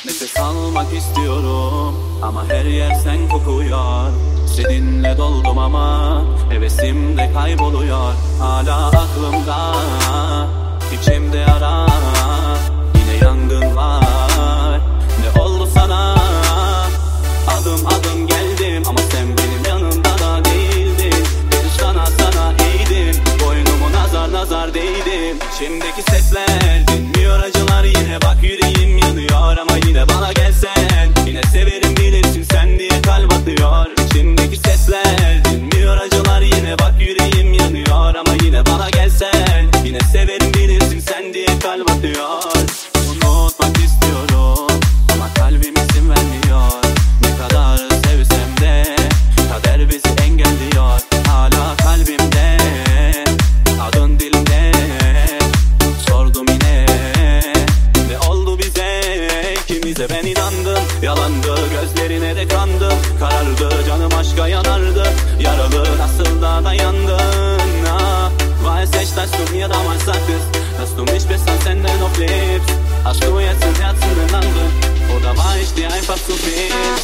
Nefes almak istiyorum ama her yer sen kokuyor. Seninle doldum ama hevesim de kayboluyor. Hala aklımda, içimde yara, yine yangın var. Ne oldu sana? Adım adım geldim ama sen benim yanımda da değildin. Bir sana eğdim, boynumu nazar değdim. İçimdeki sesler dinmiyor, acılar yine, bak yüreğim yanıyor. Ama yine bana gelsen, yine severim bilirsin sen diye kalp atıyor. İçimdeki sesler dinmiyor, acılar yine, bak yüreğim yanıyor. Ama yine bana gelsen, yine severim bilirsin sen diye kalp atıyor. Unutmak istiyorum ama kalbim izin vermiyor. Ne kadar sevsem de kader bizi engelliyor. Hala kalbimde, adın dilimde. Sordum yine, ne oldu bize, ikimize ben inandım. Yalandı, gözlerine de kandım. Karardı, canım aşka yanardı. Yaralı nasıl da dayandın. Var seç tastum ya da var sakız. Tastum ich besser senden auf lebst. Hast du jetzt im Herzen gelandet oder war ich dir einfach zu viel?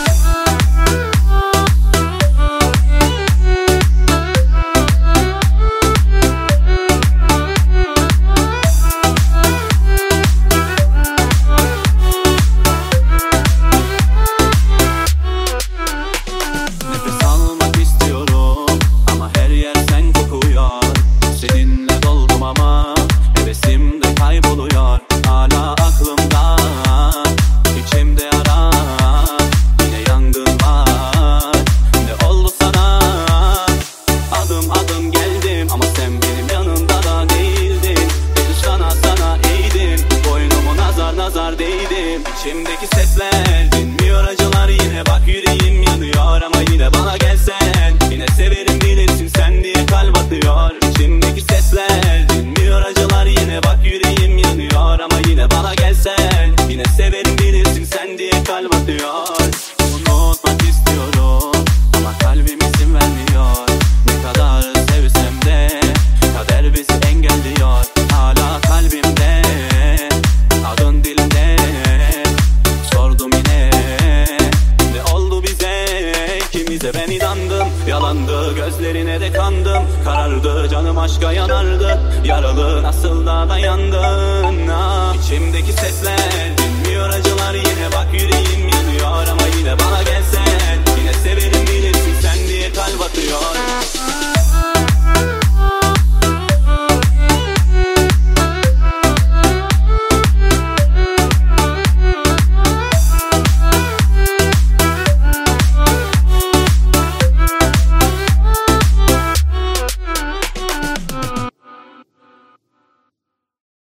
İçimdeki sesler dinmiyor, acılar yine, bak yüreğim yanıyor. Ama yine bana gelsen, yine severim bilirsin sen diye kalp atıyor. İçimdeki sesler dinmiyor, acılar yine, bak yüreğim yanıyor. Ama yine bana gelsen, yine severim bilirsin sen diye kalp atıyor. Unutmak istiyorum ama kalbim izin vermiyor. Ne kadar sevsem de kader bizi engelliyor. Hala kalbimde, adın dilimde. Sordum yine, ne oldu bize, ikimize ben inandım. Yalandı, gözlerine de kandım. Karardı, canım aşka yanardı. Yaralı nasıl da dayandın. İçimde